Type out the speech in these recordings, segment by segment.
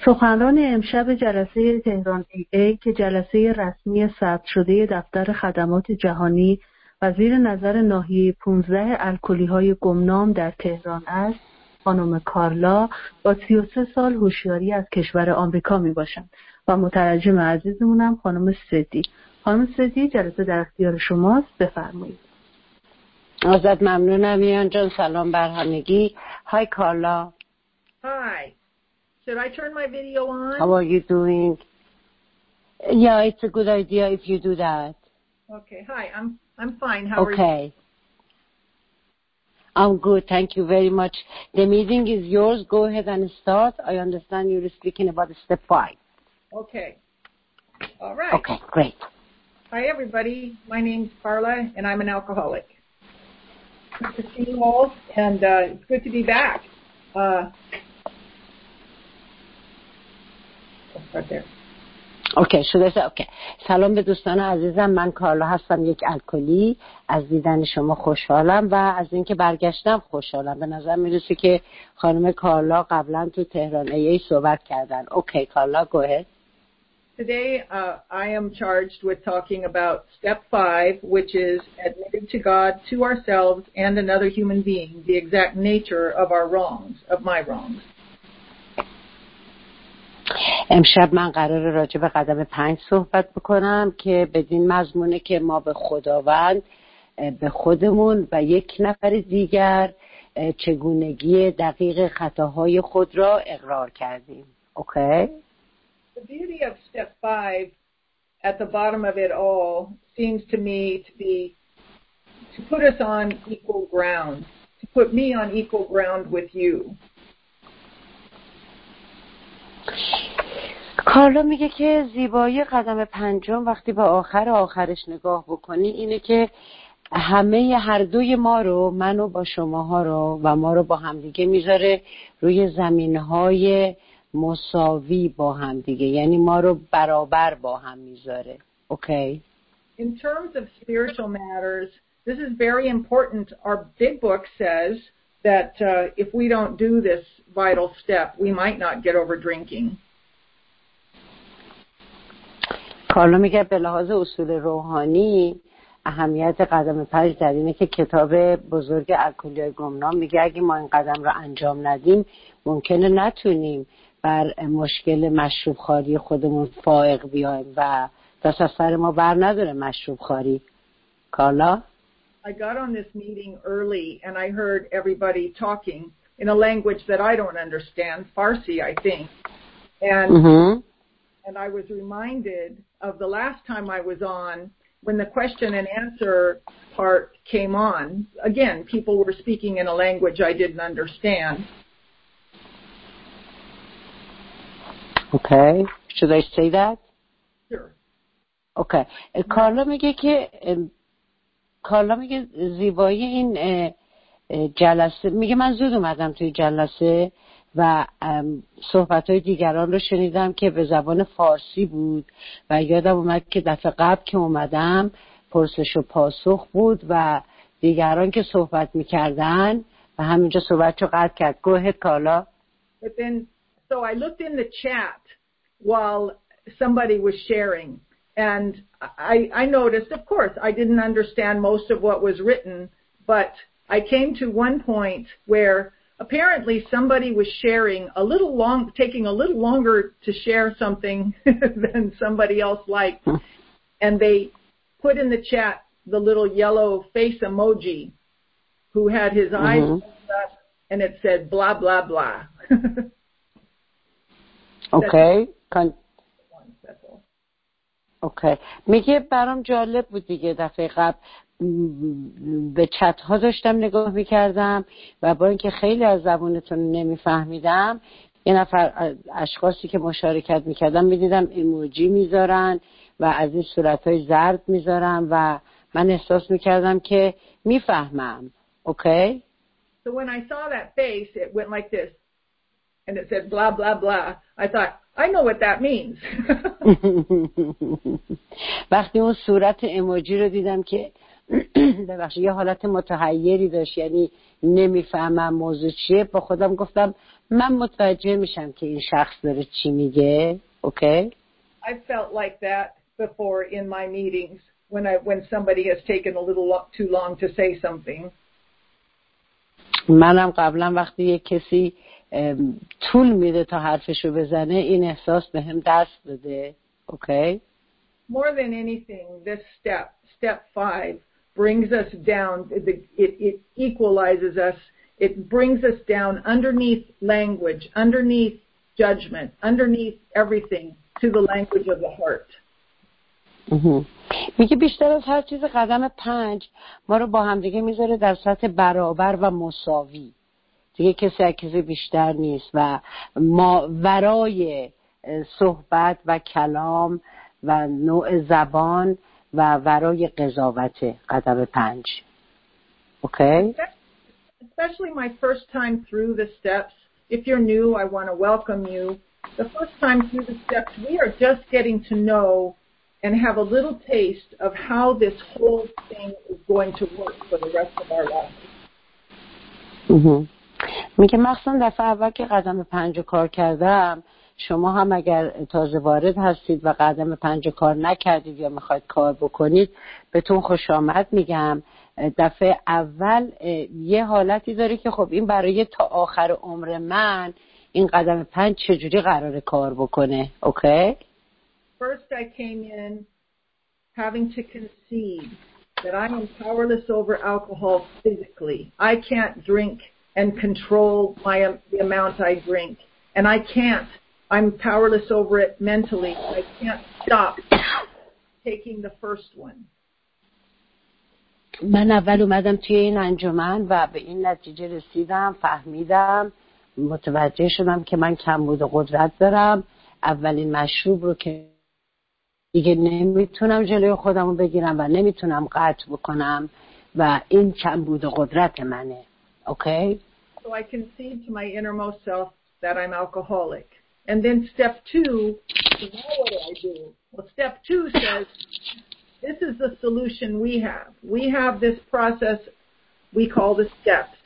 سخنران امشب جلسه تهران AA که جلسه رسمی ثبت شده دفتر خدمات جهانی و زیر نظر ناحیه 15 الکلی‌های گمنام در تهران است، خانم کارلا با 33 سال هوشیاری از کشور آمریکا می باشند و مترجم عزیزمونم خانم سدی. خانم سدی، جلسه در اختیار شماست، بفرمایید. ازت ممنونم میان جان. سلام بر همگی. های کارلا. Hi. Should I turn my video on? How are you doing? Yeah, it's a good idea if you do that. Okay. Hi. I'm fine. How are you? Okay. I'm good. Thank you very much. The meeting is yours. Go ahead and start. I understand you're speaking about step 5. Okay. All right. Okay, great. Hi, everybody. My name's Carla, and I'm an alcoholic. Good to see you all, and it's good to be back. Right there. اوکی شده. اوکی. سلام به دوستان عزیزم، من کارلا هستم، یک الکلی. از دیدن شما خوشحالم و از اینکه برگشتم خوشحالم. به نظر میرسه که خانم کارلا قبلا تو تهران AA صحبت کردن. اوکی کارلا، go ahead. Today I am charged with talking about step 5, which is admitting to God, to ourselves, and another human being the exact nature of our wrongs, of my wrongs. امشب من قراره راجع به قدم 5 صحبت بکنم که بدین مضمونه که ما به خداوند، به خودمون و یک نفر دیگر چگونگی دقیق خطاهای خود را اقرار کردیم. اوکی؟ The beauty of step 5 at the bottom of it all seems to me to be to put us on equal ground, to put me on equal ground with you. کارلا میگه که زیبایی قدم 5 وقتی به آخرش نگاه بکنی اینه که همه هر دوی ما رو، منو با شماها رو و ما رو با همدیگه میذاره روی زمینهای مساوی با همدیگه، یعنی ما رو برابر با هم میذاره. اوکی؟ In terms of spiritual matters, this is very important. Our big book says that if we don't do this vital step, we might not get over drinking. کارلا میگه به لحاظ اصول روحانی اهمیت قدم 5 در اینه که کتاب بزرگ الکلی‌های گمنام میگه اگه ما این قدم رو انجام ندیم ممکنه نتونیم بر مشکل مشروب خواری خودمون فائق بیایم و دست از سر ما بر نداره مشروب خواری. کارلا؟ I got on this meeting early and I heard everybody talking in a language that I don't understand, Farsi, I think. And I was reminded of the last time I was on when the question and answer part came on. Again, people were speaking in a language I didn't understand. Okay. Should I say that? Sure. Okay. کارلا میگه زیبایی این جلسه، میگه من زود اومدم توی جلسه و صحبت‌های دیگران رو شنیدم که به زبان فارسی بود و یادم اومد که دفعه قبل که اومدم پرسش و پاسخ بود و دیگران که صحبت می‌کردن و همینجا صحبت رو قطع کرد. Go ahead, Carla. But then, so I looked in the chat while somebody was sharing, and I noticed, of course, I didn't understand most of what was written, but I came to one point where apparently somebody was sharing taking a little longer to share something than somebody else liked. And they put in the chat the little yellow face emoji who had his eyes up and it said blah, blah, blah. Okay. اوکی. میگه برام جالب بود دیگه دفعه قبل به چت ها داشتم نگاه میکردم و با اینکه خیلی از زبونتون نمیفهمیدم یه نفر اشخاصی که مشارکت میکردم میدیدم ایموجی میذارن و از این صورتهای زرد میذارن و من احساس میکردم که میفهمم. اوکی؟ So when I saw that face, it went like this and it said blah, blah, blah. I thought, I know what that means. وقتی اون صورت ایموجی رو دیدم که ببخشید یه حالت متحیری داشت، یعنی نمیفهمم موضوع چیه. با خودم گفتم من متوجه میشم که این شخص داره چی میگه. اوکی. I felt like that before in my meetings when somebody has taken a little too long to say something. منم قبلا وقتی یک کسی طول میده تا حرفشو بزنه این احساس بهم دست داده. اوکی. More than anything, this step 5, brings us down. It equalizes us. It brings us down underneath language, underneath judgment, underneath everything to the language of the heart. میگه بیشتر از هر چیز قدم 5 ما رو با هم دیگه میذاره در سطح برابر و مساوی. دیگه کسی از کسی بیشتر نیست و ما ورای صحبت و کلام و نوع زبان و ورای قضاوت قدم 5. Okay? Especially my first time through the steps. If you're new, I want to welcome you. The first time through the steps, we are just getting to know and have a little taste of how this whole thing is going to work for the rest of our lives. میگه مخصوصا دفعه اول که قدم 5 کار کردم، شما هم اگر تازه وارد هستید و قدم 5 کار نکردید یا میخواید کار بکنید بهتون خوش آمد میگم. دفعه اول یه حالتی داره که خب این برای تا آخر عمر من این قدم 5 چجوری قراره کار بکنه. اوکی؟ First I came in having to concede that I am powerless over alcohol physically. I can't drink and control the amount I drink. And I can't. I'm powerless over it mentally. I can't stop taking the first one. من اول اومدم توی این انجمن و به این نتیجه رسیدم، فهمیدم، متوجه شدم که من کمبود قدرت دارم. اولین مشروب رو که دیگه نمیتونم جلوی خودمو بگیرم و نمیتونم قطع بکنم و این کمبود قدرت منه. اوکی؟ So I concede to my innermost self that I'm alcoholic. And then step 2, now what do? Well, step 2 says, this is the solution we have. We have this process we call the steps.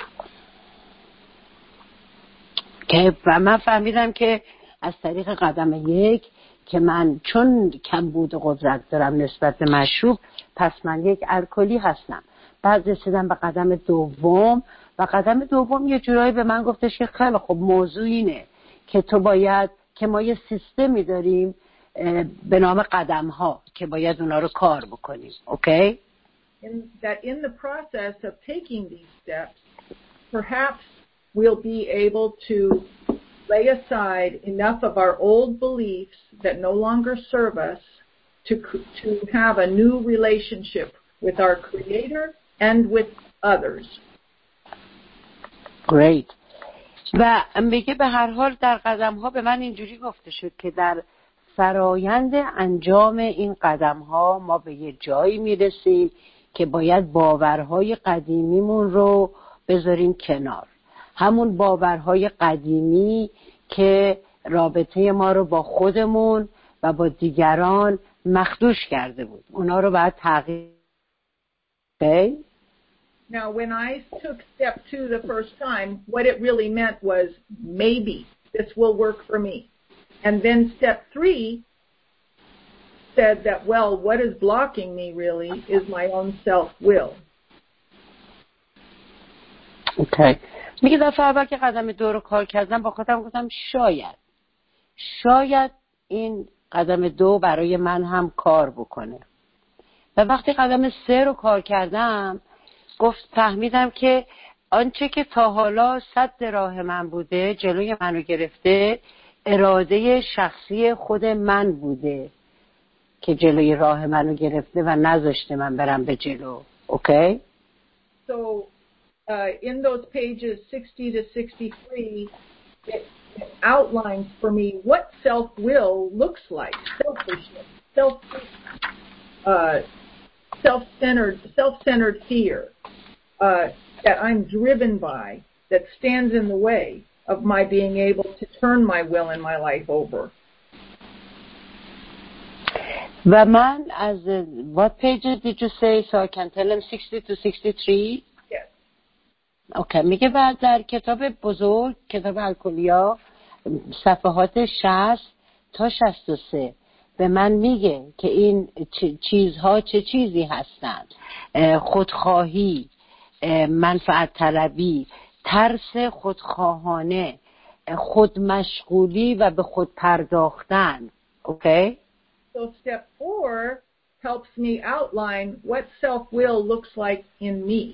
که من فهمیدم که از طریق قدم 1 که من چون کمبود قدرت دارم نسبت به مشروب، پس من یک الکلی هستم. بعد رسیدم به قدم 2 و قدم 2 یه جورایی به من گفتش که خیلی خب موضوع اینه که تو باید، که ما یه سیستمی داریم به نام قدم ها که باید اونا رو کار بکنیم. اوکی؟ That in the process of taking these steps, perhaps we'll be able to lay aside enough of our old beliefs that no longer serve us to have a new relationship with our Creator and with others. Great. و میگه به هر حال در قدم ها به من اینجوری گفته شد که در فرایند انجام این قدم ها ما به یه جایی میرسیم که باید باورهای قدیمیمون رو بذاریم کنار. همون باورهای قدیمی که رابطه ما رو با خودمون و با دیگران مخدوش کرده بود، اونا رو باید تغییر. Okay? Now, when I took step 2 the first time, what it really meant was maybe this will work for me. And then step 3 said that, well, what is blocking me really is my own self-will. Okay. میگه دفعه اول که قدم 2 رو کار کردم با خودم گفتم شاید این قدم 2 برای من هم کار بکنه. و وقتی قدم 3 رو کار کردم فهمیدم که آنچه که تا حالا سد راه من بوده، جلوی منو گرفته، اراده شخصی خود من بوده که جلوی راه منو گرفته و نذاشته من برم به جلو. اوکی؟ So in those pages 60 to 63, it outlines for me what self-will looks like. Selfishness, self-centered fear that I'm driven by, that stands in the way of my being able to turn my will and my life over. و من از what pages did you say so I can tell them 60 to 63? Yes. اوکی. میگه بعد در کتاب بزرگ، کتاب الکلیا، صفحات 60 تا 63 به من میگه که این چیزها چه چیزی هستند: خودخواهی، منفعت طلبی، ترس خودخواهانه، خودمشغولی و به خود پرداختن. اوکی؟ So step 4 helps me outline what self-will looks like in me.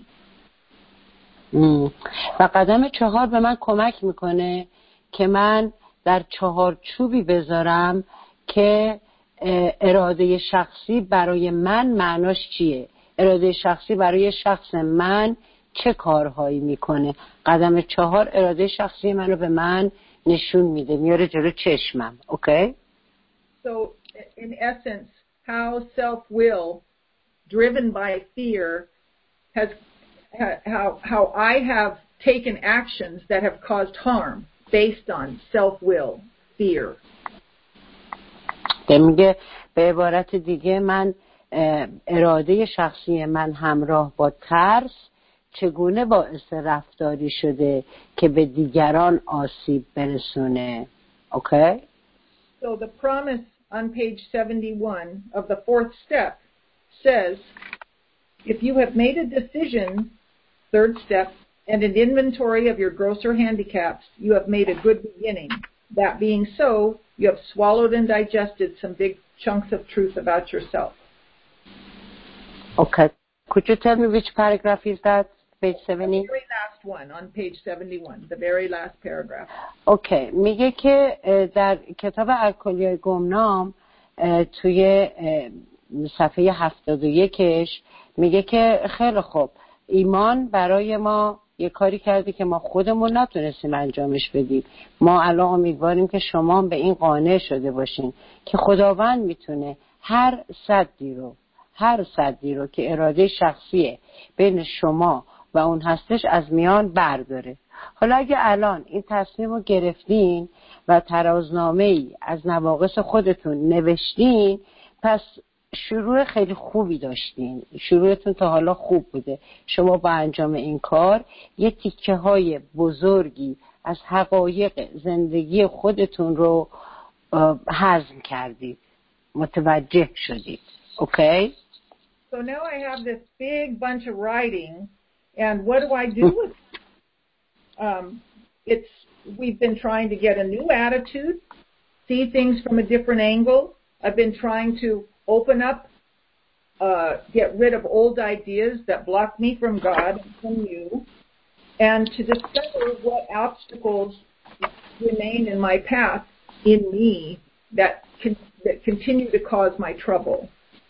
و قدم 4 به من کمک میکنه که من در چهارچوبی بذارم که اراده شخصی برای من معناش چیه، اراده شخصی برای شخص من چه کارهایی میکنه. قدم 4 اراده شخصی منو به من نشون میده، میاره جلو چشمم. اوکی؟ So in essence, how self-will driven by fear has how I have taken actions that have caused harm based on self-will, fear. میگه به عبارت دیگه من اراده شخصی من همراه با ترس چگونه باعث رفتاری شده که به دیگران آسیب برسونه. اوکی؟ So the promise on page 71 of the 4th step says, if you have made a decision, 3rd step, and an inventory of your grosser handicaps, you have made a good beginning. That being so, you have swallowed and digested some big chunks of truth about yourself. Okay. Could you tell me which paragraph is that? Page 70? The very last one on page 71, the very last paragraph. Okay. میگه که در کتاب الکلیای گمنام توی صفحه 71ش میگه که خیلی خوب، ایمان برای ما یه کاری کرده که ما خودمون نتونستیم انجامش بدیم. ما الان امیدواریم که شما به این قانع شده باشین که خداوند میتونه هر سدی رو که اراده شخصیه بین شما و اون هستش از میان برداره. حالا اگه الان این تصمیم رو گرفتین و ترازنامه‌ای از نواقص خودتون نوشتین، پس شروع خیلی خوبی داشتین، شروعتون تا حالا خوب بوده. شما با انجام این کار یه تیکه های بزرگی از حقایق زندگی خودتون رو هضم کردید، متوجه شدید. اوکی؟ So now I have this big bunch of writing, and what do I do with it? We've been trying to get a new attitude, see things from a different angle. I've been trying to open up, get rid of old ideas that block me from God and from you, and to discover what obstacles remain in my path in me that continue to cause my trouble.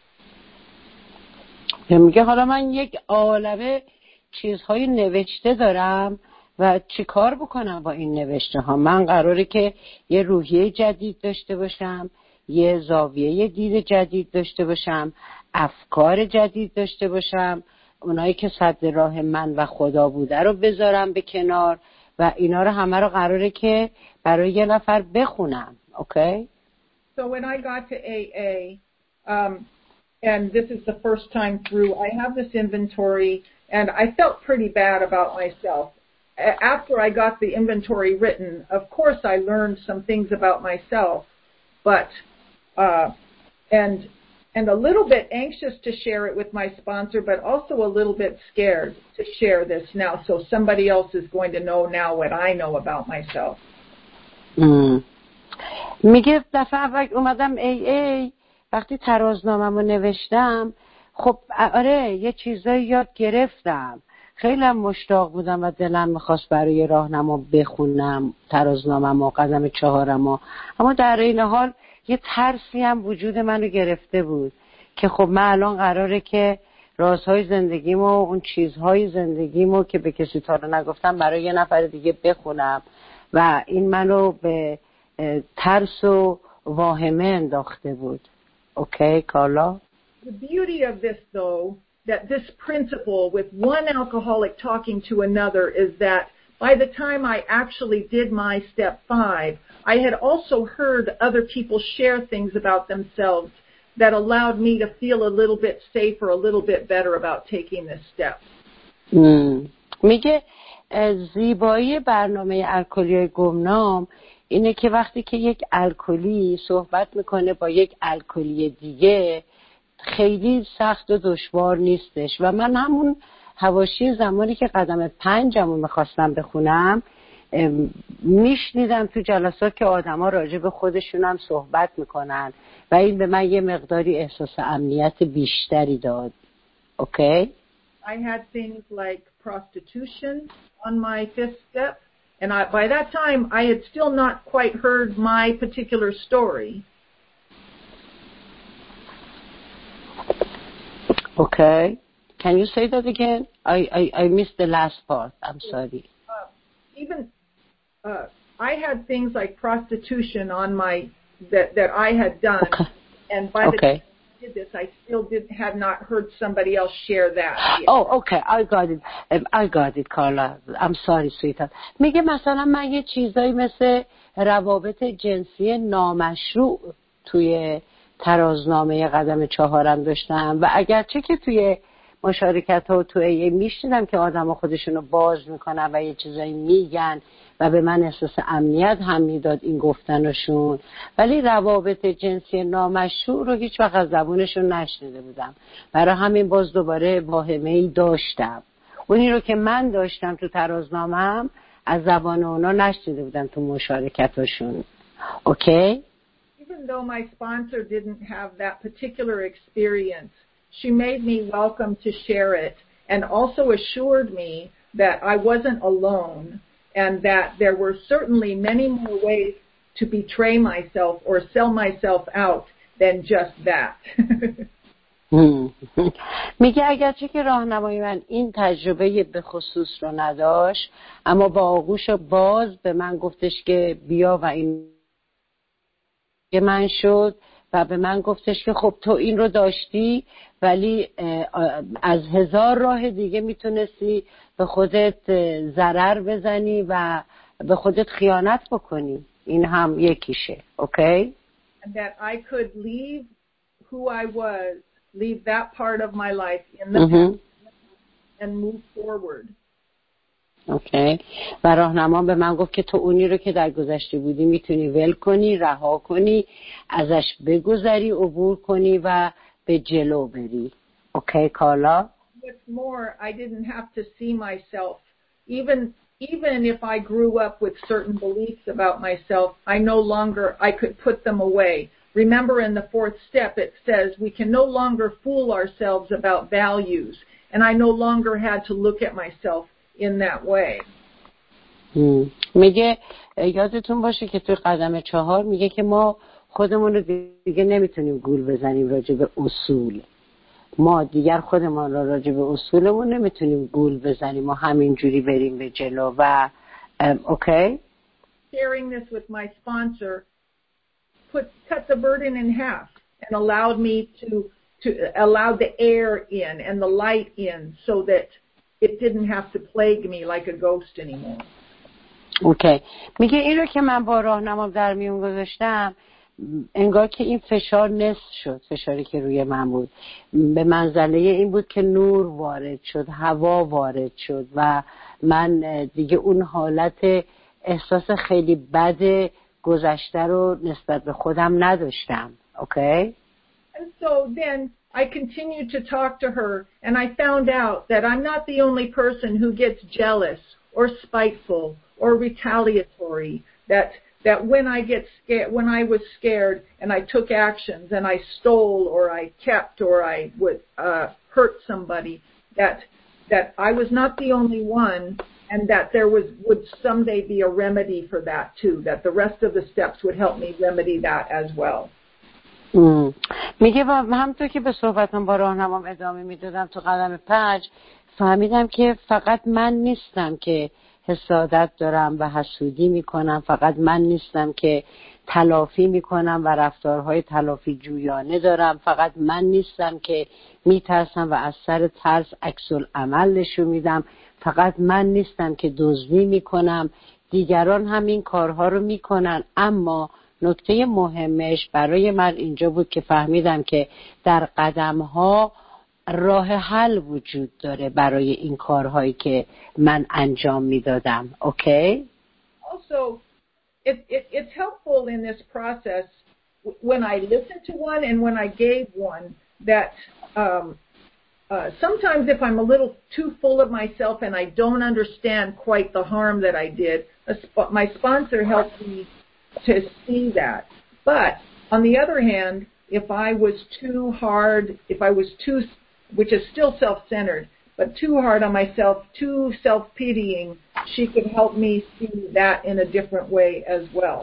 میگه حالا من یک عالمه چیزهای نوشته دارم و چی کار بکنم با این نوشته ها؟ من قراره که یه روحیه جدید داشته باشم، یه زاویه دید جدید داشته باشم، افکار جدید داشته باشم، اونایی که سد راه من و خدا بوده رو بذارم به کنار و اینا رو همه رو قراره که برای یه نفر بخونم. اوکی؟ So when I got to AA, and this is the first time through, I have this inventory, and I felt pretty bad about myself. After I got the inventory written, of course I learned some things about myself, but and a little bit anxious to share it with my sponsor, but also a little bit scared to share this now, so somebody else is going to know now what I know about myself. میگه دفعه اول اومدم AA، وقتی ترازنامه‌مو نوشتم، خب آره یه چیزایی یاد گرفتم، خیلی مشتاق بودم و دلم میخواست برای راهنما بخونم ترازنامه‌مو، قدم 4مو، اما در این حال یه ترسی هم وجود منو گرفته بود که خب من الان قراره که رازهای زندگیمو، اون چیزهای زندگیمو که به کسی تا رو نگفتم برای یه نفر دیگه بخونم و این منو به ترس و واهمه انداخته بود. Okay, Carla? The beauty of this, though, that this principle with one alcoholic talking to another is that by the time I actually did my step 5, I had also heard other people share things about themselves that allowed me to feel a little bit safer, a little bit better about taking this step. میگه زیبایی برنامه الکلی گمنام اینه که وقتی که یک الکلی صحبت میکنه با یک الکلی دیگه خیلی سخت و دشوار نیستش و من همون حواشی زمانی که قدم 5 رو میخواستم بخونم میشنیدم تو جلسات که آدما راجع به خودشون هم صحبت میکنن و این به من یه مقداری احساس امنیت بیشتری داد. اوکی؟ I had things like prostitution on my 5th step, and by that time I had still not quite heard my particular story. Okay. Can you say that again? I missed the last part. I'm sorry. I had things like prostitution on my that I had done, okay. And by the time I did this, I still had not heard somebody else share that yet. Oh, okay. I got it, Carla. I'm sorry, sweetheart. میگه مثلا من یه چیزایی مثل روابط جنسی نامشروع توی ترازنامه قدم 4 داشتم و اگرچه که توی مشارکت ها و توی میشنیدم که آدم ها خودشونو باز میکنن و یه چیزایی میگن و به من احساس امنیت هم میداد این گفتنشون، ولی روابط جنسی نامشروع رو هیچ وقت از زبونشون نشنیده بودم. برای همین باز دوباره واهمه‌ای داشتم. اونی رو که من داشتم تو ترازنامه‌ام از زبان اونا نشنیده بودم تو مشارکتاشون. اوکی؟ Even though my sponsor didn't have that particular experience, she made me welcome to share it and also assured me that I wasn't alone and that there were certainly many more ways to betray myself or sell myself out than just that. میگه اگرچه که راهنمای من این تجربه به خصوص رو نداشت، اما با آغوش باز به من گفتش که بیا و این من شد و به من گفتش که خب تو این رو داشتی ولی از 1000 راه دیگه میتونستی به خودت ضرر بزنی و به خودت خیانت بکنی. این هم یکیشه. اوکی؟ And that I could leave who I was, leave that part of my life in the past and move forward. اوکی. و راهنما به من گفت که تو اونی رو که در گذشته بودی میتونی ول کنی، رها کنی، ازش بگذری، عبور کنی و به جلو بری. اوکی کارلا؟ What's more, I didn't have to see myself. Even if I grew up with certain beliefs about myself, I could put them away. Remember in the 4th step it says we can no longer fool ourselves about values, and I no longer had to look at myself in that way. میگه یادتون باشه که توی قدم 4 میگه که ما خودمون رو دیگه نمیتونیم گول بزنیم راجع به اصول. ما دیگر خودمان را راجع به اصولمون نمیتونیم گول بزنیم و همینجوری بریم به جلو و اوکی؟ Sharing this with my sponsor cut the burden in half and allowed me to allow the air in and the light in so that it didn't have to plague me like a ghost anymore. اوکی. میگه این رو که من با راهنمام در میون گذاشتم انگار که این فشار نصف شد، فشاری که روی من بود به منزله این بود که نور وارد شد، هوا وارد شد و من دیگه اون حالت احساس خیلی بد گذشته رو نسبت به خودم نداشتم. اوکی؟ And so then I continued to talk to her and I found out that I'm not the only person who gets jealous or spiteful or retaliatory, that when I get scared, when I was scared and I took actions and I stole or I kept or I would hurt somebody, that I was not the only one and that there would someday be a remedy for that too, that the rest of the steps would help me remedy that as well. میگه همونطور که به صحبتم با راهنمام ادامه میدادم تو قدم 5 فهمیدم که فقط من نیستم که حسادت دارم و حسودی میکنم، فقط من نیستم که تلافی میکنم و رفتارهای تلافی جویانه دارم، فقط من نیستم که میترسم و از سر ترس عکس العمل نشون میدم، فقط من نیستم که دزدی میکنم، دیگران هم این کارها رو میکنن اما نکته مهمش برای من اینجا بود که فهمیدم که در قدم‌ها راه حل وجود داره برای این کارهایی که من انجام میدادم. اوکی؟ Also, it's helpful in this process when I listen to one and when I gave one that sometimes if I'm a little too full of myself and I don't understand quite the harm that I did, my sponsor helped me to see that. But on the other hand, if I was too hard, if I was too, which is still self-centered, but too hard on myself, too self-pitying, she could help me see that in a different way as well.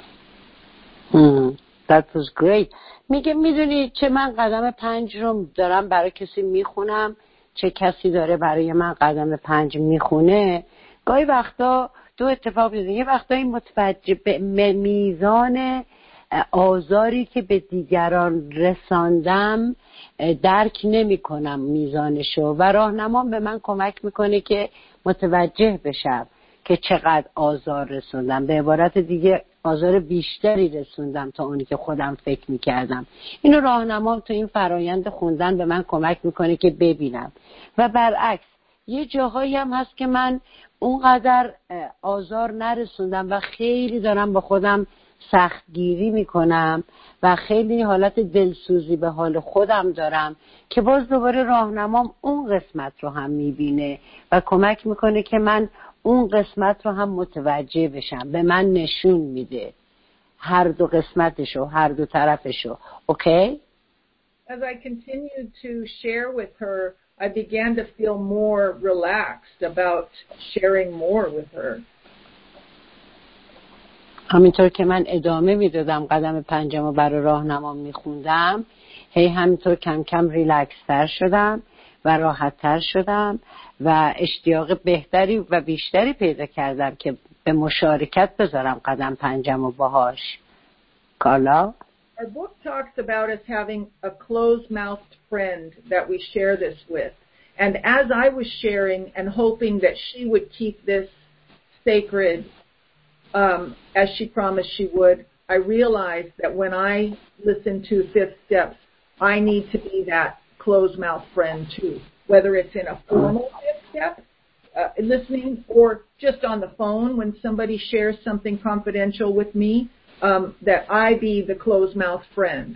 That was great. میدونی چه من قدم 5 رو دارم برای کسی میخونم، چه کسی داره برای من قدم 5 میخونه. گاهی وقتا دو اتفاق میفته. یه وقتایی متوجه به میزان آزاری که به دیگران رساندم درک نمی کنم میزانشو و راهنمام به من کمک میکنه که متوجه بشم که چقدر آزار رسوندم. به عبارت دیگه آزار بیشتری رسوندم تا اونی که خودم فکر میکردم. اینو راهنمام تو این فرایند خوندن به من کمک میکنه که ببینم. و برعکس یه جاهایی هم هست که من اونقدر آزار نرسوندم و خیلی دارم با خودم سختگیری میکنم و خیلی حالت دلسوزی به حال خودم دارم که باز دوباره راهنمام اون قسمت رو هم میبینه و کمک میکنه که من اون قسمت رو هم متوجه بشم. به من نشون میده هر دو قسمتشو، هر دو طرفشو. اوکی؟ As I continued to share with her, I began to feel more relaxed about sharing more with her. همینطور که من ادامه میدادم قدم 5 رو برای راهنمام میخوندم، همینطور کم کم ریلکس تر شدم و راحت تر شدم و اشتیاق بهتری و بیشتری پیدا کردم که به مشارکت بذارم قدم 5 رو باهاش. کارلا؟ Our book talks about us having a closed-mouthed friend that we share this with. And as I was sharing and hoping that she would keep this sacred as she promised she would, I realized that when I listen to Fifth Steps, I need to be that closed-mouth friend too, whether it's in a formal Fifth Step, listening, or just on the phone when somebody shares something confidential with me, that I be the closed-mouth friend.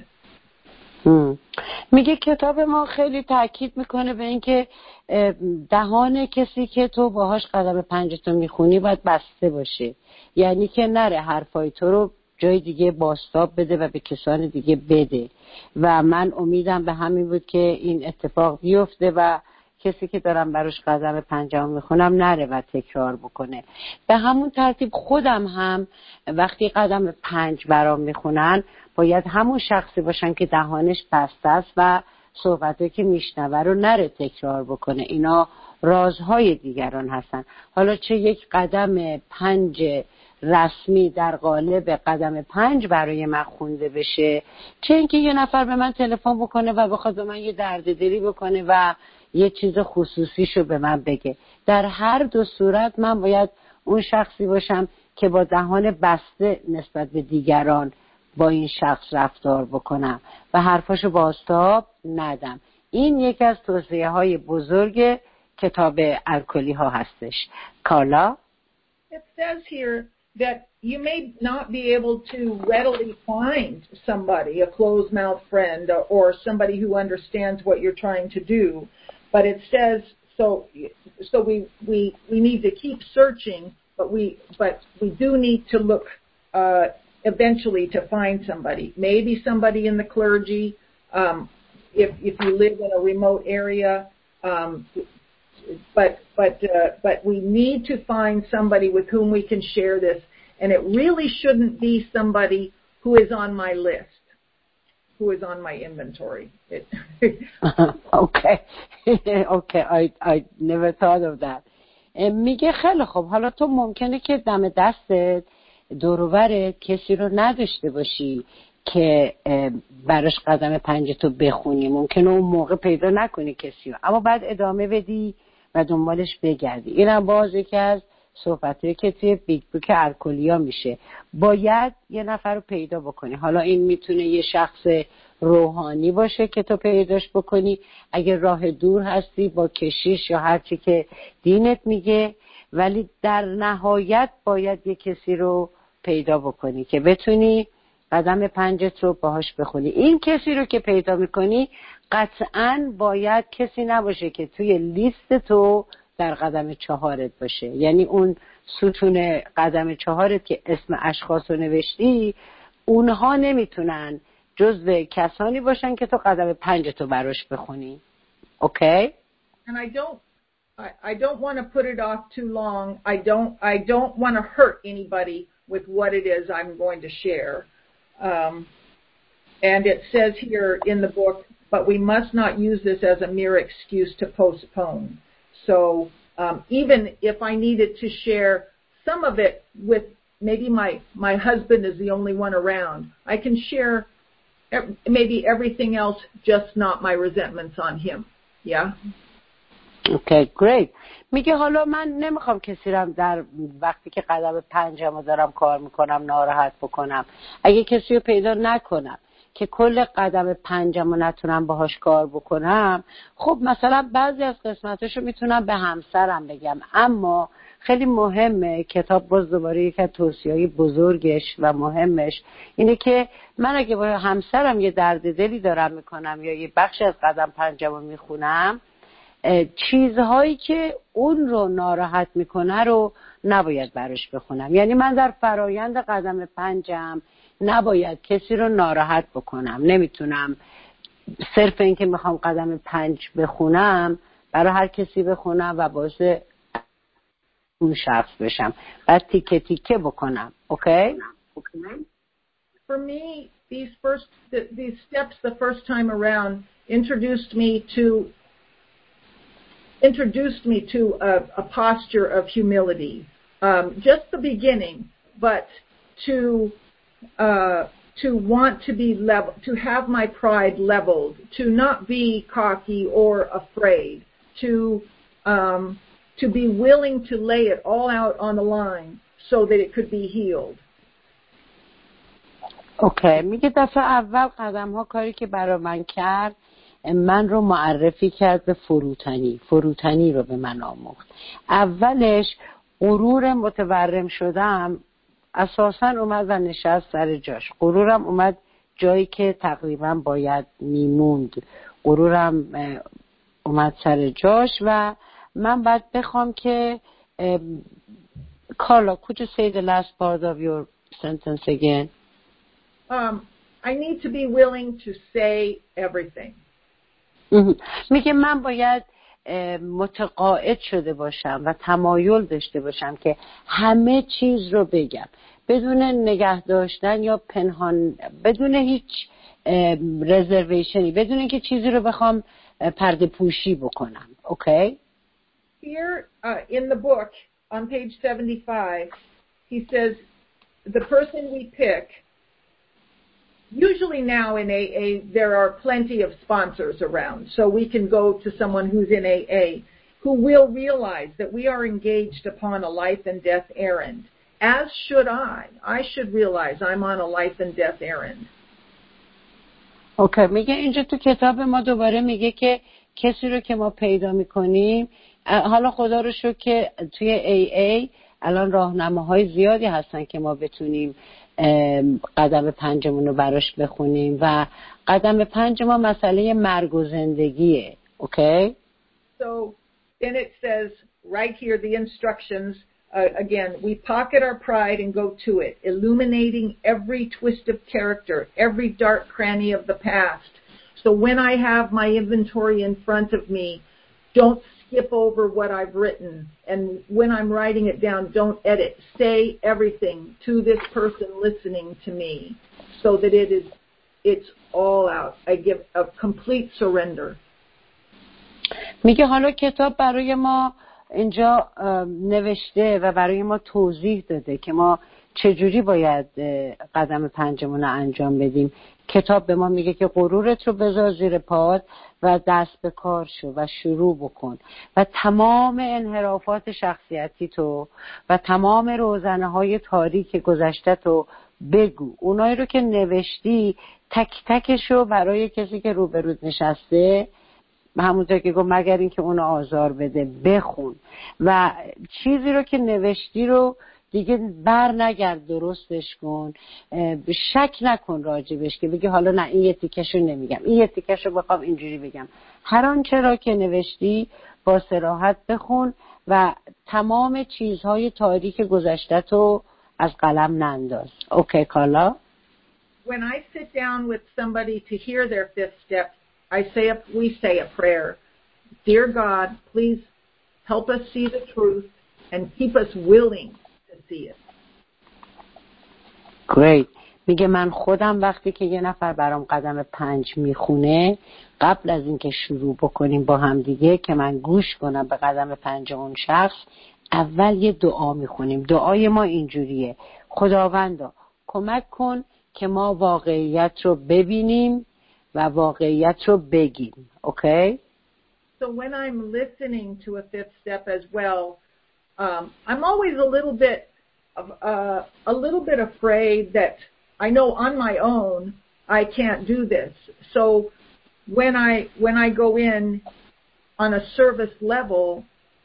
میگه کتاب ما خیلی تاکید میکنه به این که دهان کسی که تو باهاش قدم 5 تو میخونی باید بسته باشه، یعنی که نره حرفای تو رو جای دیگه بازتاب بده و به کسان دیگه بده. و من امیدم به همین بود که این اتفاق بیفته و کسی که دارم براش قدم 5 میخونم نره و تکرار بکنه. به همون ترتیب خودم هم وقتی قدم 5 برام میخونن باید همون شخصی باشن که دهانش بسته است و صحبتی که میشنوه رو نره تکرار بکنه. اینا رازهای دیگران هستن. حالا چه یک قدم 5 رسمی در قالب قدم 5 برای من خونده بشه، چه اینکه یه نفر به من تلفن بکنه و بخواد به من یه درددلی بکنه و یه چیز خصوصیشو به من بگه. در هر دو صورت من باید اون شخصی باشم که با دهان بسته نسبت به دیگران با این شخص رفتار بکنم و حرفاشو بازتاب ندم. این یکی از توصیه‌های بزرگ کتاب الکلی ها هستش. کارلا؟ It says here that you may not be able to readily find somebody, a closed-mouth friend, or somebody who understands what you're trying to do, but it says so we need to keep searching, but we do need to look eventually to find somebody. Maybe somebody in the clergy, if you live in a remote area, but we need to find somebody with whom we can share this, and it really shouldn't be somebody who is on my list, who is on my inventory. Okay. I never thought of that. میگه خیلی خوب، حالا تو ممکنه که دم دستت دوروبرت کسی رو نداشته باشی که براش قدم 5 تو بخونی، ممکنه اون موقع پیدا نکنی کسی رو، اما بعد ادامه بدی و دنبالش بگردی. اینم باز یکی از صحبتایی که توی بیگ بوک الکلیا میشه. باید یه نفر رو پیدا بکنی. حالا این میتونه یه شخص روحانی باشه که تو پیداش بکنی، اگه راه دور هستی با کشیش یا هر چی که دینت میگه، ولی در نهایت باید یه کسی رو پیدا بکنی که بتونی قدم 5 رو باهاش بخونی. این کسی رو که پیدا میکنی قطعاً باید کسی نباشه که توی لیست تو در قدم 4 باشه، یعنی اون ستون قدم 4 که اسم اشخاص رو نوشتی اونها نمیتونن جزو کسانی باشن که تو قدم 5 تو براش بخونی. اوکی؟ And I don't want to put it off too long. I don't want to hurt anybody with what it is I'm going to share. And it says here in the book, but we must not use this as a mere excuse to postpone. So even if I needed to share some of it with maybe my husband is the only one around, I can share maybe everything else, just not my resentments on him. Yeah? Okay, great. میگه حالا من نمیخوام کسی رو در وقتی که قدم 5 دارم کار میکنم ناراحت بکنم. اگه کسی رو پیدا نکنم که کل قدم 5 نتونم باهاش کار بکنم، خب مثلا بعضی از قسمتاشو میتونم به همسرم بگم. اما خیلی مهمه، کتاب باز دوباره یک از توصیه‌های بزرگش و مهمش اینه که من اگه با همسرم یه درد دلی دارم میکنم یا یه بخش از قدم 5 میخونم، چیزهایی که اون رو ناراحت میکنه رو نباید براش بخونم. یعنی من در فرایند قدم 5 نباید کسی رو ناراحت بکنم. نمیتونم صرف این که میخوام قدم 5 بخونم برای هر کسی بخونم و باعث اون شخص بشم. بعد تیکه تیکه بکنم. اوکی؟ For me, these steps the first time around introduced me to a posture of humility. Just the beginning, but to want to be level, to have my pride leveled, to not be cocky or afraid, to be willing to lay it all out on the line so that it could be healed. اوکی. میگه دفعه اول قدم ها کاری که برای من کرد، من رو معرفی کرد به فروتنی رو به من آموخت. اولش غرور متورم شدم اساساً اومد و نشست سر جاش. غرورم اومد جایی که تقریبا باید میموند. غرورم اومد سر جاش و من باید بخوام که Carla, could you say the last part of your sentence again? I need to be willing to say everything. میگه من باید متقاعد شده باشم و تمایل داشته باشم که همه چیز رو بگم بدون نگه داشتن یا پنهان، بدون هیچ رزرویشنی، بدون اینکه چیزی رو بخوام پرده پوشی بکنم. اوکی؟ Here in the book on page 75 he says the person we pick, usually now in AA there are plenty of sponsors around, so we can go to someone who's in AA who will realize that we are engaged upon a life and death errand, as should I should realize I'm on a life and death errand. اوکی. میگه اینجا تو کتاب ما دوباره میگه که کسی رو که ما پیدا میکنیم، حالا خدا رو شکر که توی AA الان راهنماهای زیادی هستن که ما بتونیم قدم 5 رو براش بخونیم و قدم 5 ما مسئله مرگ و زندگیه. اوکی؟ So then it says right here the instructions, again, we pocket our pride and go to it, illuminating every twist of character, every dark cranny of the past. So when I have my inventory in front of me, don't skip over what I've written. And when I'm writing it down, don't edit. Say everything to this person listening to me so that it's all out. I give a complete surrender. میگه حالا کتاب برای ما اینجا نوشته و برای ما توضیح داده که ما چجوری باید قدم پنجمون رو انجام بدیم. کتاب به ما میگه که غرورت رو بذار زیر پات و دست به کار شو و شروع بکن و تمام انحرافات شخصیتی تو و تمام روزنه های تاریک گذشته تو بگو. اونایی رو که نوشتی تک تکش رو برای کسی که روبرود نشسته، همونطور که گفت مگر اینکه اونو آزار بده، بخون و چیزی رو که نوشتی رو دیگه بر نگرد، درستش کن، شک نکن راجبش که بگی حالا نه این یه تیکشو نمیگم، این یه تیکشو بخوام اینجوری بگم. هر آنچه را که نوشتی با صراحت بخون و تمام چیزهای تاریک گذشته تو از قلم ننداز. اوکی کالا؟ When I sit down with somebody to hear their fifth step, we say a prayer. Dear God, please help us see the truth and keep us willing to see it. Great. میگه من خودم وقتی که یه نفر برام قدم 5 میخونه، قبل از اینکه شروع بکنیم با هم دیگه که من گوش کنم به قدم 5 اون شخص، اول یه دعا میخونیم. دعای ما اینجوریه: خداوندا کمک کن که ما واقعیت رو ببینیم و واقعیت رو بگیم. اوکی؟ So when I'm listening to a fifth step as well, I'm always a little bit afraid that I know on my own I can't do this. So when I go in on a service level,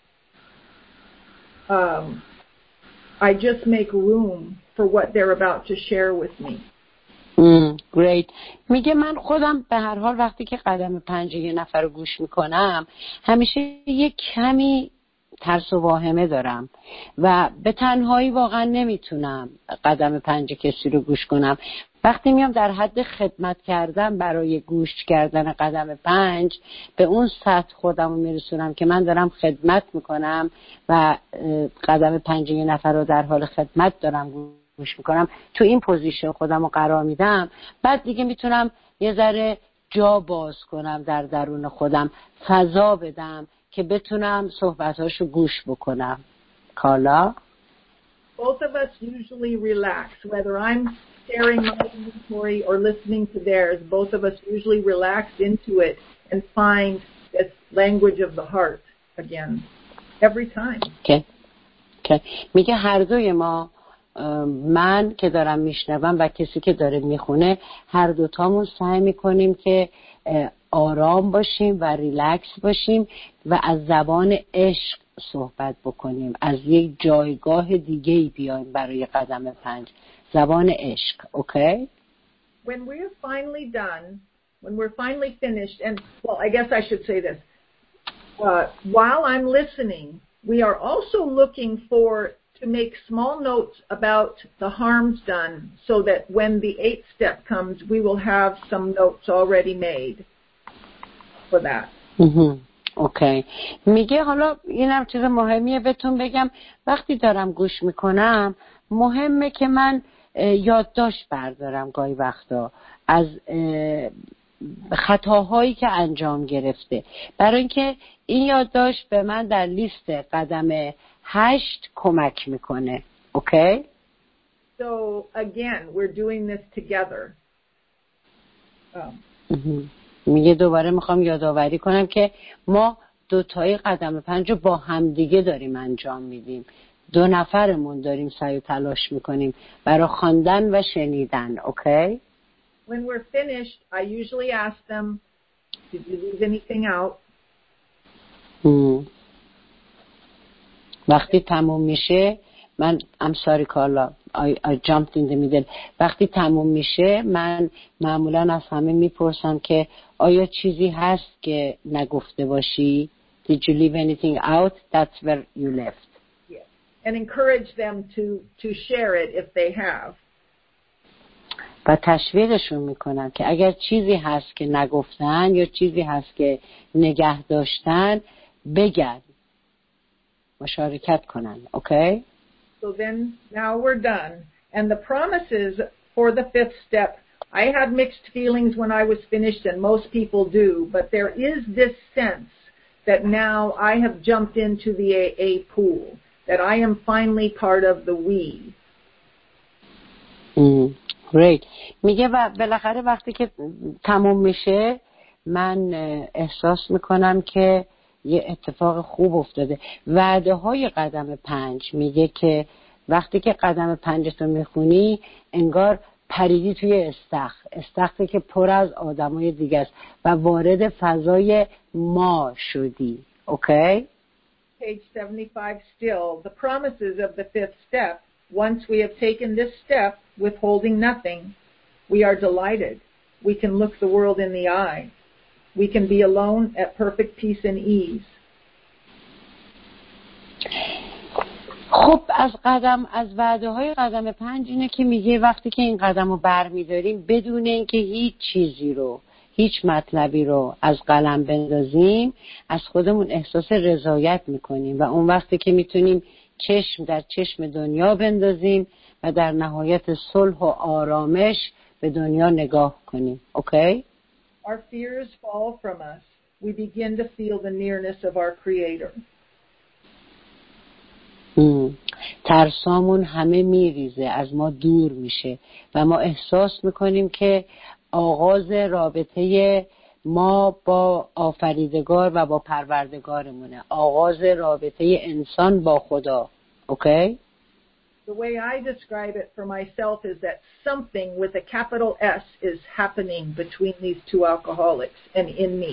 I just make room for what they're about to share with me. Great. میگه من خودم به هر حال وقتی که قدم 5 یه نفر رو گوش میکنم همیشه یه کمی ترس و واهمه دارم و به تنهایی واقعا نمیتونم قدم 5 کسی رو گوش کنم. وقتی میام در حد خدمت کردن برای گوش کردن قدم 5 به اون سطح خودم رو میرسونم که من دارم خدمت میکنم و قدم 5 یه نفر رو در حال خدمت دارم گوش میکنم، تو این پوزیشن خودم رو قرار میدم، بعد دیگه میتونم یه ذره جا باز کنم در درون خودم، فضا بدم که بتونم صحبتاشو گوش بکنم. کالا؟ Both of us usually relax, whether I'm sharing my inventory or listening to theirs, both of us usually relax into it and find this language of the heart again, every time. Okay. میگه هر دوی ما، من که دارم میشنوم و کسی که داره میخونه، هر دوتامون سعی میکنیم که آرام باشیم و ریلکس باشیم و از زبان عشق صحبت بکنیم، از یک جایگاه دیگه‌ای بیایم برای قدم 5. زبان عشق. اوکی؟ When we're finally done, when we're finally finished, and well, I guess I should say this, while I'm listening, we are also looking to make small notes about the harms done so that when the 8th step comes, we will have some notes already made for that. اوکی. میگه حالا اینم چیز مهمیه بهتون بگم، وقتی دارم گوش میکنم مهمه که من یادداشت بردارم گاهی وقتا از خطاهایی که انجام گرفته، برای اینکه این یادداشت به من در لیست قدم 8 کمک میکنه. اوکی؟ So again, we're doing this together. میگه دوباره میخوام یادآوری کنم که ما دوتایی قدم 5 رو با همدیگه داریم انجام میدیم. 2 نفرمون داریم سعی و تلاش میکنیم برای خواندن و شنیدن. اوکی؟ When we're finished, I usually ask them, did you leave anything out? وقتی تموم میشه من I'm sorry Carla, I jumped in the middle. وقتی تموم میشه من معمولا از همه میپرسم که آیا چیزی هست که نگفته باشی؟ Did you leave anything out? That's where you left. Yes. And encourage them to share it if they have. و تشویقشون میکنم که اگر چیزی هست که نگفتن یا چیزی هست که نگه داشتن بگن، مشارکت کنن. اوکی؟ So then now we're done. And the promises for the 5th step, I had mixed feelings when I was finished, and most people do, but there is this sense that now I have jumped into the AA pool, that I am finally part of the we. great. میگه و بالاخره وقتی که تموم میشه من احساس میکنم که یه اتفاق خوب افتاده. وعده های قدم 5 میگه که وقتی که قدم 5 تو میخونی انگار پریدی توی استخری که پر از آدمای دیگه است و وارد فضای ما شدی. اوکی؟ Page 75 still. The promises of the fifth step. Once we have taken this step, withholding nothing, we are delighted. We can look the world in the eye. We can be alone at perfect peace and ease. خب از وعده های قدم 5 اینه که میگه وقتی که این قدم رو برمیداریم بدون اینکه هیچ چیزی رو هیچ مطلبی رو از قلم بندازیم از خودمون احساس رضایت میکنیم و اون وقتی که میتونیم چشم در چشم دنیا بندازیم و در نهایت صلح و آرامش به دنیا نگاه کنیم. اوکی؟ Our fears fall from us. We begin to feel the nearness of our Creator. ترسامون همه میریزه، از ما دور میشه و ما احساس میکنیم که آغاز رابطه ما با آفریدگار و با پروردگارمونه، آغاز رابطه انسان با خدا. اوکی؟ The way I describe it for myself is that something with a capital S is happening between these two alcoholics and in me.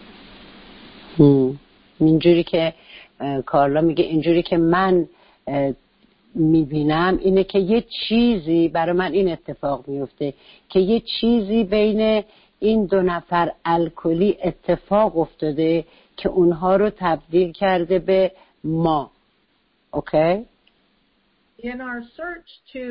اینجوری که کارلا میگه اینجوری که من میبینم اینه که یه چیزی برای من این اتفاق میفته که یه چیزی بین این دو نفر الکلی اتفاق افتاده که اونها رو تبدیل کرده به ما. اوکی؟ In our search to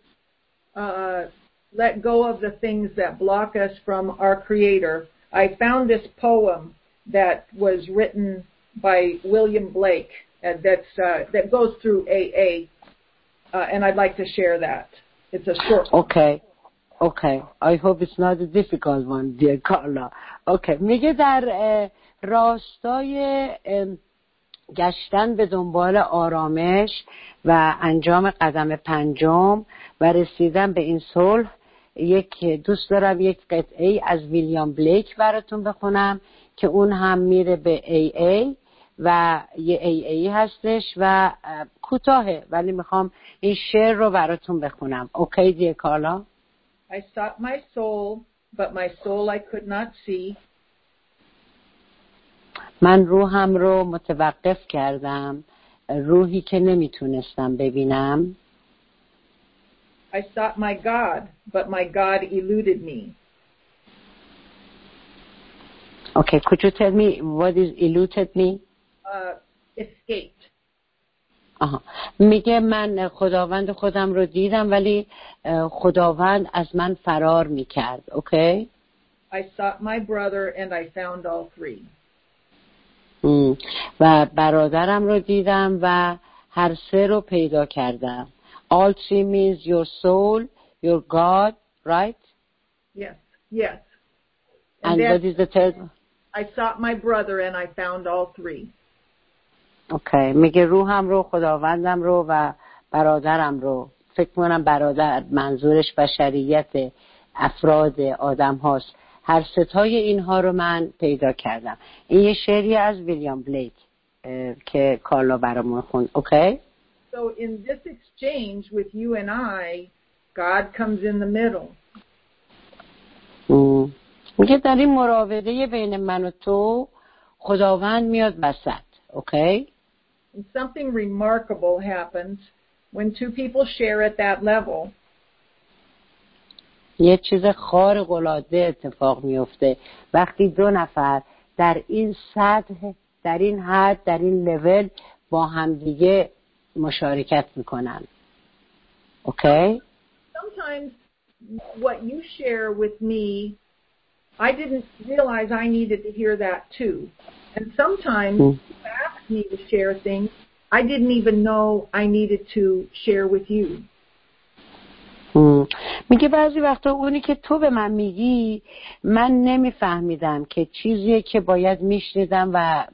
let go of the things that block us from our Creator, I found this poem that was written by William Blake that goes through AA, and I'd like to share that. It's a short one. Okay. I hope it's not a difficult one, dear Carla. Okay. میگه در راستای گشتن به دنبال آرامش و انجام قدم 5 و رسیدن به این صلح دوست دارم یک قطعه از ویلیام بلیک براتون بخونم که اون هم میره به AA و یه AA هستش و کوتاهه ولی میخوام این شعر رو براتون بخونم. اوکی دیگه کارلا؟ I sought my soul, but my soul I could not see. من روحم رو متوقف کردم، روحی که نمیتونستم ببینم. I sought my God, but my God eluded me. Okay, could you tell me what is eluded me? Escaped. میگه من خداوند خودم رو دیدم ولی خداوند از من فرار میکرد. اوکی؟ I sought my brother and I found all three. و برادرم رو دیدم و هر سه رو پیدا کردم. All three means your soul, your God, right? Yes. And what is the third one? I sought my brother and I found all three. Okay. میگه روحم رو، خداوندم رو و برادرم رو. فکر کنم برادر منظورش بشریت افراد آدم هاست. هر ستای اینها رو من پیدا کردم. این یه شعری از ویلیام بلیک که کارلا برامون خوند. اوکی؟ So in this exchange with you and I, God comes in the middle. میگه در این مراوده بین من و تو خداوند میاد وسط. اوکی؟ And something remarkable happens when two people share at that level. یه چیز خارق العاده اتفاق میفته وقتی دو نفر در این سطح، در این حد، در این لول با همدیگه مشارکت میکنن. اوکی؟ Sometimes what you share with me, I didn't realize I needed to hear that too. And sometimes you ask me to share things I didn't even know I needed to share with you. میگه بعضی وقتا اونی که تو به من میگی من نمیفهمیدم که چیزیه که باید میشنیدم و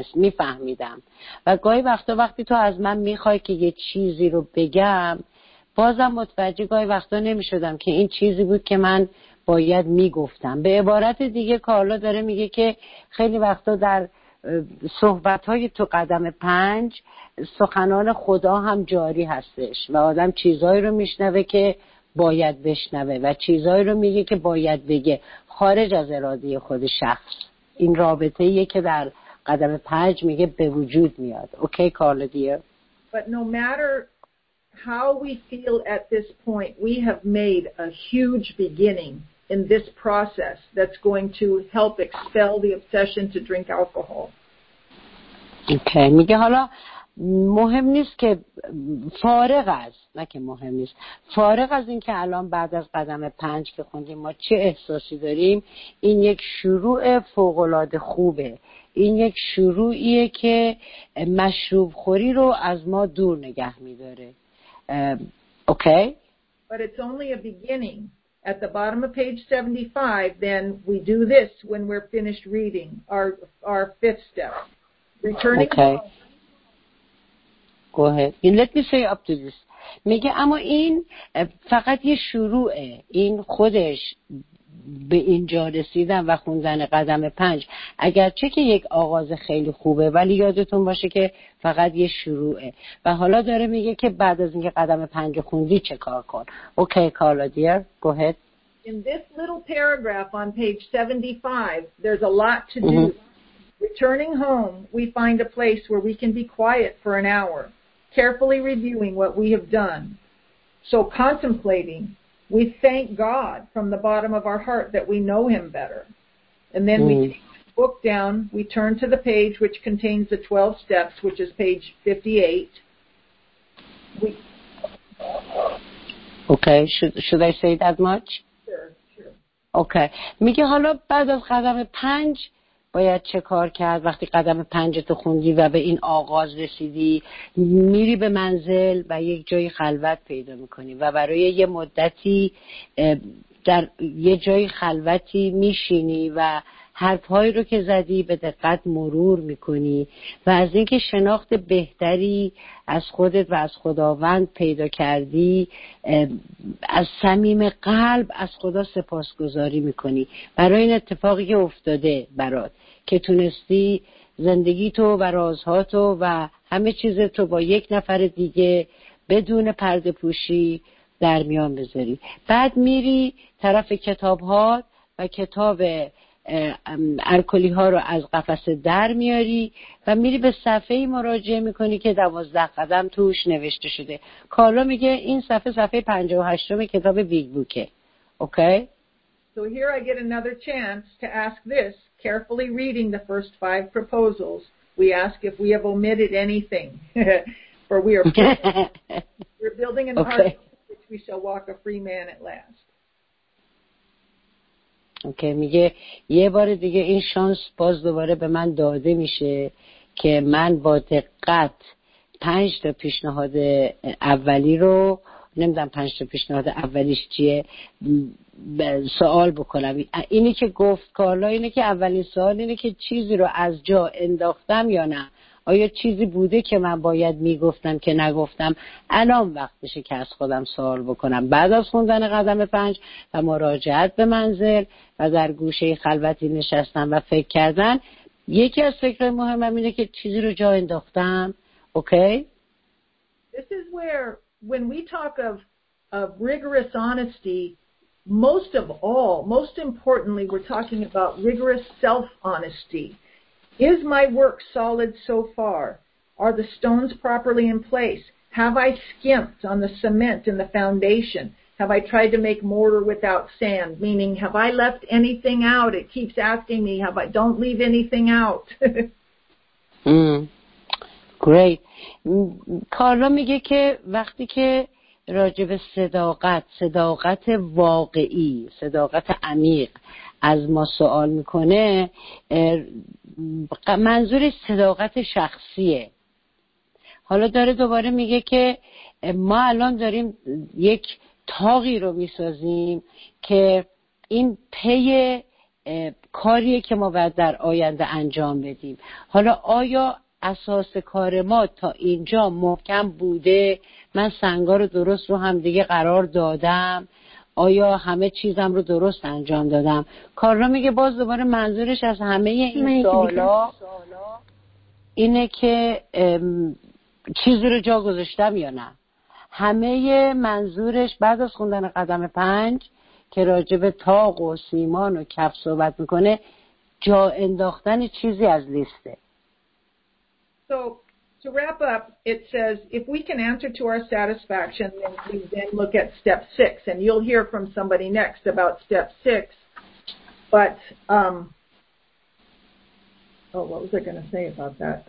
میفهمیدم و گاهی وقتا وقتی تو از من میخوای که یه چیزی رو بگم بازم متوجه گاهی وقتا نمیشدم که این چیزی بود که من باید میگفتم. به عبارت دیگه کارلا داره میگه که خیلی وقتا در صحبت‌های تو قدم 5 سخنان خدا هم جاری هستش و آدم چیزایی رو میشنوه که باید بشنوه و چیزایی رو میگه که باید بگه خارج از اراده خود شخص. این رابطه‌ایه که در قدم 5 میگه به وجود میاد. اوکی کارلا دیر. But no matter how we feel at this point, we have made a huge beginning in this process that's going to help expel the obsession to drink alcohol. اوکی میگه حالا مهم نیست که فارغ از، نه که مهم نیست، فارغ از این که الان بعد از قدم 5 که خوندیم ما چه احساسی داریم، این یک شروع فوق‌العاده خوبه. این یک شروعیه که مشروب خوری رو از ما دور نگه میداره. اوکی؟ But it's only a beginning. At the bottom of page 75, then we do this when we're finished reading our fifth step. Returning home. Go ahead. Let me say up to this. میگه اما این فقط یه شروعه. این خودش به اینجا رسیدن و خوندن قدم 5 اگرچه که یک آغاز خیلی خوبه ولی یادتون باشه که فقط یه شروعه. و حالا داره میگه که بعد از اینکه قدم 5 خوندی چه کار کن. اوکی کارلا دیر go ahead. In this little paragraph on page 75 there's a lot to do. Returning home we find a place where we can be quiet for an hour, carefully reviewing what we have done. So contemplating, we thank God from the bottom of our heart that we know him better. And then we take the book down, we turn to the page which contains the 12 steps, which is page 58. Okay, should I say that much? Sure. Okay. میگه حالا بعد از قدم 5 باید چه کار کرد؟ وقتی قدم 5 تو خوندی و به این آغاز رسیدی، میری به منزل و یک جای خلوت پیدا میکنی و برای یه مدتی در یه جای خلوتی میشینی و حرفهایی رو که زدی به دقت مرور میکنی و از اینکه شناخت بهتری از خودت و از خداوند پیدا کردی از صمیم قلب از خدا سپاسگزاری میکنی برای این اتفاقی که افتاده برات که تونستی زندگی تو و رازهاتو و همه چیز تو با یک نفر دیگه بدون پرده پوشی در میان بذاری. بعد میری طرف کتاب‌ها و کتاب الکلی ها رو از قفسه در میاری و میری به صفحه‌ای مراجعه میکنی که 12 قدم توش نوشته شده. کارلا میگه این صفحه 58 کتاب بیگ بوکه. اوکی؟ So here I get another chance to ask this. Carefully reading the first 5 proposals, we ask if we have omitted anything. For we're building an ark which we shall walk a free man at last. اوکی میگه یه بار دیگه این شانس باز دوباره به من داده میشه که من با دقت 5 تا پیشنهاد اولی رو نمیدونم 5 تا پیشنهاد اولیش چیه سوال بکنم. اینی که گفت کارلا اینه که اولین سوال اینه که چیزی رو از جا انداختم یا نه، آیا چیزی بوده که من باید میگفتم که نگفتم. الان وقتشه که از خودم سوال بکنم بعد از خوندن قدم 5 و مراجعت به منزل و در گوشه خلوتی نشستم و فکر کردن. یکی از فکرهای مهمم اینه که چیزی رو جا انداختم. اوکی؟ This is where when we talk of rigorous honesty, most importantly we're talking about rigorous self-honesty. Is my work solid so far? Are the stones properly in place? Have I skimped on the cement in the foundation? Have I tried to make mortar without sand? Meaning, have I left anything out? It keeps asking me, don't leave anything out. Great. کارلا میگه که وقتی که راجع به صداقت واقعی، صداقت عمیق از ما سوال میکنه، منظور صداقت شخصیه. حالا داره دوباره میگه که ما الان داریم یک تاقی رو میسازیم که این پی کاریه که ما باید در آینده انجام بدیم. حالا آیا اساس کار ما تا اینجا محکم بوده؟ من سنگا رو درست رو هم دیگه قرار دادم؟ آیا همه چیزم رو درست انجام دادم؟ کارلا میگه باز دوباره منظورش از همه این سوالا اینه که چیزی رو جا گذاشتم یا نه. همه منظورش بعد از خوندن قدم 5 که راجع به طاق و سیمان و کف صحبت میکنه، جا انداختن چیزی از لیسته. So to wrap up, it says if we can answer to our satisfaction, then we then look at step 6, and you'll hear from somebody next about step 6. But what was I going to say about that?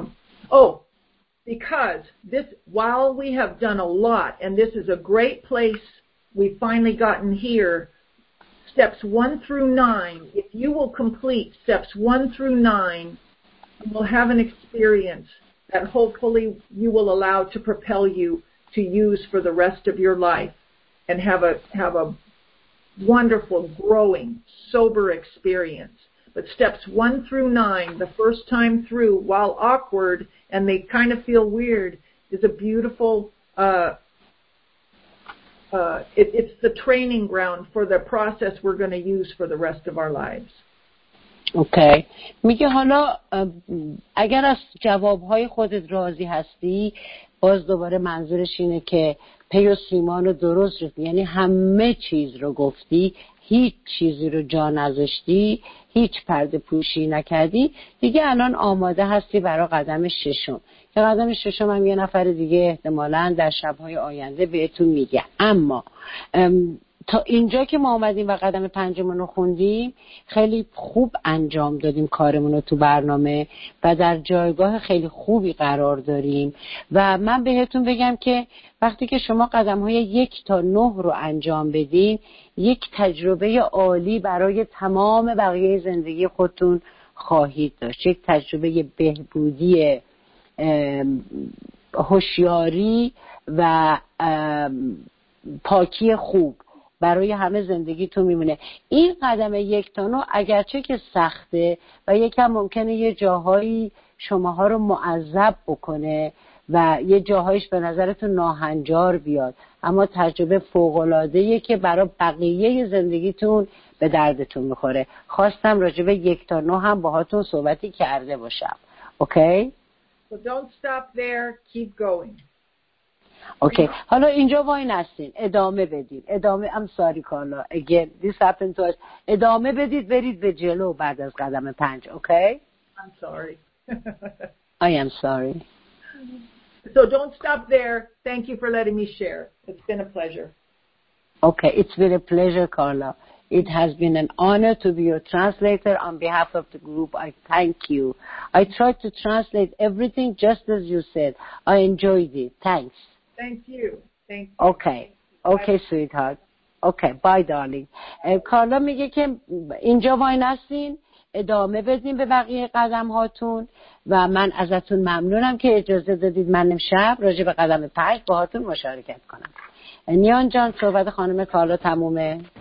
Because this, while we have done a lot, and this is a great place, we've finally gotten here, steps 1 through 9, if you will complete steps 1 through 9, you will have an experience that hopefully you will allow to propel you to use for the rest of your life and have a wonderful, growing, sober experience. But steps 1 through 9, the first time through, while awkward and they kind of feel weird, is a beautiful, it's the training ground for the process we're going to use for the rest of our lives. اوکی. میگه حالا اگر از جوابهای خودت راضی هستی، باز دوباره منظورش اینه که پی و سیمان رو درست رفتی، یعنی همه چیز رو گفتی، هیچ چیزی رو جا نذاشتی، هیچ پرده پوشی نکردی، دیگه الان آماده هستی برای قدم 6. که قدم 6 هم یه نفر دیگه احتمالاً در شب‌های آینده بهتون میگه. اما تا اینجا که ما آمدیم و قدم 5 رو خوندیم، خیلی خوب انجام دادیم کارمون رو تو برنامه و در جایگاه خیلی خوبی قرار داریم. و من بهتون بگم که وقتی که شما قدم‌های 1 تا 9 رو انجام بدین، یک تجربه عالی برای تمام بقیه زندگی خودتون خواهید داشت. یک تجربه بهبودی، هوشیاری و پاکی خوب برای همه زندگیتون میمونه. این قدم 1 تا 9 اگرچه که سخته و یکم ممکنه یه جاهایی شماها رو معذب بکنه و یه جاهایش به نظرتون ناهنجار بیاد، اما تجربه فوق‌العاده‌ایه که برای بقیه زندگیتون به دردتون میخوره. خواستم راجع به 1 تا 9 هم باهاتون صحبتی کرده باشم. اوکی؟ So don't stop there, keep going. اوکی. حالا اینجا وای نستین، ادامه بدید. I'm sorry کارلا. Again, this happened to us. ادامه بدید، برید به جلو بعد از قدم 5. اوکی؟ I'm sorry. I am sorry. So don't stop there. Thank you for letting me share. It's been a pleasure. Okay, it's been a pleasure, Carla. It has been an honor to be your translator on behalf of the group. I thank you. I tried to translate everything just as you said. I enjoyed it. Thanks. Thank you. Thank you. Okay. Okay, sweetheart. Okay, bye, darling. کارلا میگه که اینجا وای نستین، ادامه بدین به بقیه قدم هاتون و من ازتون ممنونم که اجازه دادید من امشب راجع به قدم 5 باهاتون مشارکت کنم. نیان جان، صحبت خانم کارلا تمومه.